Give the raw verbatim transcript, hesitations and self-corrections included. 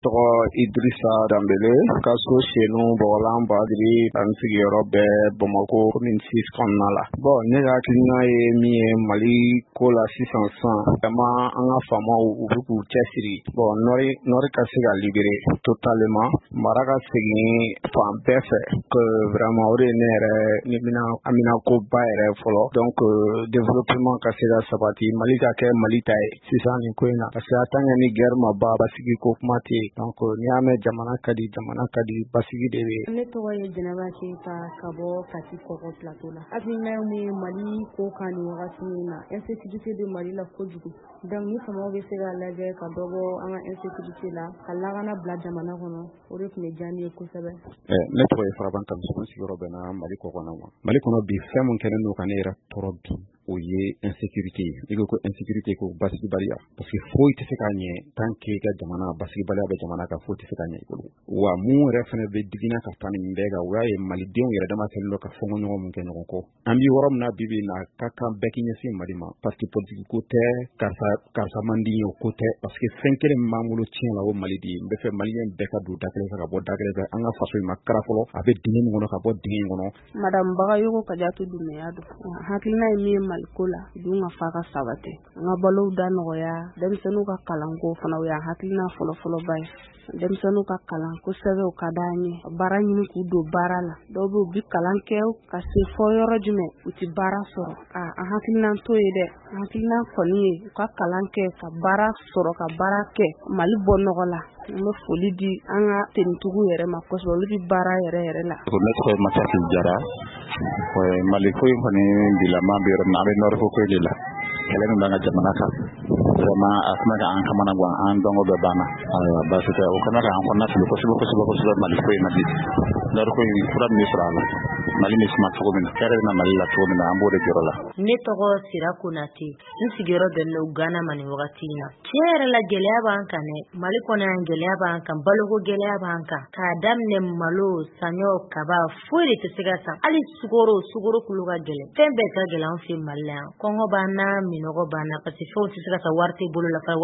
tɔgɔ Idrissa Dambele ka so senu Bɔgɔlan Badiri an sigiyɔrɔ bɛ Bamakɔ commune six kɔnɔna la. Bon ne ka hakilina ye min ye Mali ko la sisan san vraiment an ka faamaw u bɛ k'u cɛsiri. Bon Nord Nord ka se ka libérer totalement mara ka segin fan bɛɛ fɛ que vraiment o de ye ne yɛrɛ ni mina amina ko ba yɛrɛ fɔlɔ. Donc développement ka se ka sabati Mali ka kɛ Mali ta ye sisan nin ko in na parce que a tant que ni guerre ma ban basigi ko kuma tɛ yen. Donc ni y'a mɛn jamana ka di jamana ka di basigi de bɛ yen. Ne tɔgɔ ye Jɛnɛba Keyita ka bɔ Kati Kɔgɔ plateau la. Hakilina min ye Mali ko kan nin wagati in na insécurité bɛ Mali la kojugu. Donc ni faamaw bɛ se ka lajɛ ka dɔ bɔ an ka insécurité la ka lakana bila jamana kɔnɔ o de tun bɛ diya ne ye kosɛbɛ. Ne tɔgɔ ye Faraban Kamisiko sigiyɔrɔ bɛnna Mali kɔkɔna ma. Mali kɔnɔ bi fɛn mun kɛlen don ka ne yɛrɛ tɔɔrɔ bi o ye insécurité ye. I ko ko insécurité ko basigibaliya parce que foyi tɛ se ka ɲɛ tant que ka jamana basigibaliya bɛ jamana ka foyi tɛ se ka ɲɛ i bolo. Wa mun yɛrɛ fana bɛ digina ka taa nin bɛɛ kan o y'a ye malidenw yɛrɛ dama kɛlen don ka fɔnkɔ ɲɔgɔn mun kɛ ɲɔgɔn kɔ. An bi yɔrɔ min na bi bi in na ka kan bɛɛ k'i ɲɛsin Mali ma parce que politique ko tɛ karisa karisa man di ye o ko tɛ parce que fɛn kelen min b'an bolo tiɲɛ la o Mali de ye. N bɛ fɛ maliyɛn bɛɛ ka don da kelen fɛ ka bɔ da kelen fɛ an ka faso in ma kara fɔlɔ a bɛ dingɛ min kɔnɔ ka bɔ dingɛ in kɔnɔ. Madame Bagayogo Kadiatu Dumbuya don. Hakilina ye min ye Mali ko la dun ka fa ka sabati. An ka balow da nɔgɔya denmisɛnninw ka kalanko fana o y'a hakilina fɔlɔfɔlɔ ba ye. Denmisɛnninw ka kalan kosɛbɛ o ka d'an ye baara ɲini k'u don baara la dɔw bɛ u bi kalan kɛ ka se fɔ yɔrɔ jumɛn u ti baara sɔrɔ a an hakilina to ye dɛ hakilina kɔni ye u ka kalan kɛ ka baara sɔrɔ ka baara kɛ Mali bɔ nɔgɔ la n bɛ foli di an ka tenitigiw yɛrɛ ma kosɛbɛ olu bi baara yɛrɛ yɛrɛ la. Ne tɔgɔ ye Masaki Jara Mali ko in kɔni bilama bɛ yɔrɔ min na a bɛ Nord ko de la kɛlɛ min b'an ka jamana kan vraiment a kuma ka an kamana gan an dɔnko bɛɛ banna ayiwa baasi tɛ o kana ka an kɔnɔna fili kosɛbɛ kosɛbɛ kosɛbɛ Mali ko in na bi Nord ko in fura min bɛ sɔrɔ a la Mali bɛ suma cogo min na hɛrɛ bɛ na Mali la cogo min na an b'o de jɔrɔ la. Ne tɔgɔ Sira Konate n sigiyɔrɔ bɛnnen don Ghana ma nin wagati in na tiɲɛ yɛrɛ la gɛlɛya b'an kan dɛ Mali kɔnɔ yan gɛlɛya b'an kan baloko gɛlɛya b'an kan k'a daminɛ malo saɲɔ kaba foyi de tɛ se ka san hali sukoro sukoro kulu ka gɛlɛn fɛn bɛɛ ka gɛlɛn an fɛ Mali la yan kɔngɔ b'an na minɔgɔ b'an na parce que fɛnw tɛ se ka san wari tɛ bolo la